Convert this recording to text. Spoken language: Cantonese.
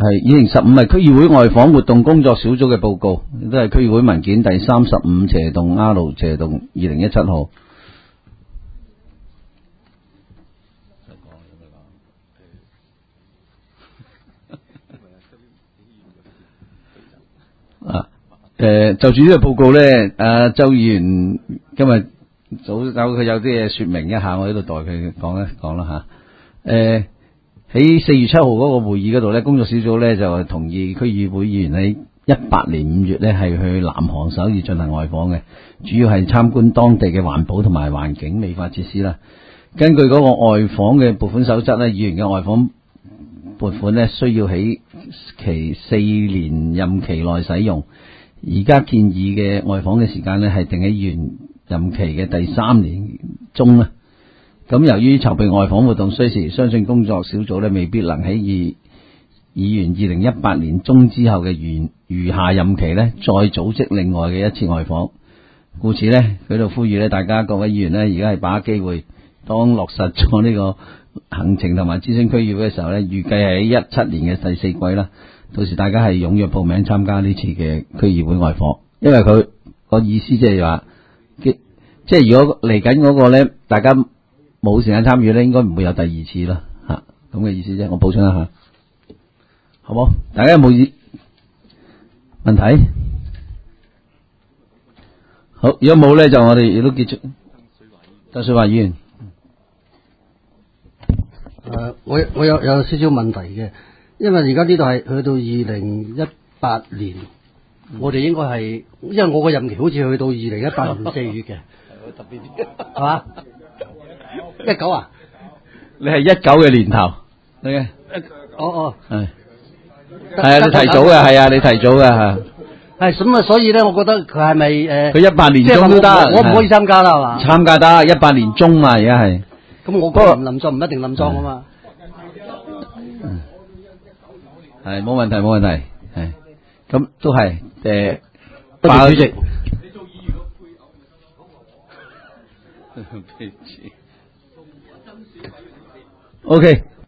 係2015係區議會外訪活動工作小組嘅報告，都係區議會文件第35/R/2017號。就住呢個報告咧，周議員今日早佢有啲嘢說明一下，我喺度代佢講一講啦吓。喺4月7號嗰個會議嗰度咧，工作小組咧就同意區議會議員喺18年5月咧係去南韓首爾進行外訪嘅，主要係參觀當地嘅環保同埋環境美化設施啦。根據嗰個外訪嘅撥款守則咧，議員嘅外訪撥款咧需要喺其4年任期內使用。而家建議嘅外訪嘅時間咧係定喺議員任期嘅第3年中啦。咁由於籌備外訪活動需時，相信工作小組咧未必能喺議員2018年中之後嘅餘下任期咧再組織另外嘅一次外訪。故此咧，佢度呼籲咧大家各位議員咧而家係把握機會，當落實咗呢個行程同埋諮詢區議會嘅時候咧，預計係喺17年嘅第4季啦。到時大家係踴躍報名參加呢次嘅區議會外訪，因為佢個意思即係話，即係如果嚟緊嗰個咧，大家冇時間參與咧，應該唔會有第二次啦，吓咁嘅意思啫。我補充一下，好冇？大家有冇問題？好，如果冇咧，就我哋亦都結束。鄧水華議員， 我有少少問題嘅。因為而家呢度係去到2018年，我哋應該係，因為我個任期好似去到2018年4月嘅，特別啲，係嘛？19啊？ 你係19嘅年頭，你嘅？係啊，你提早嘅，係啊，你提早嘅吓。 係咁啊，所以咧，我覺得佢係咪佢18年中都得， 我唔可以參加啦，係嘛？ 參加得18年中嘛，而家係。 咁我嗰日唔冧莊，唔一定冧莊啊嘛。 係冇問題，冇問題，係咁都係多謝主席。 你做議員個配偶，OK。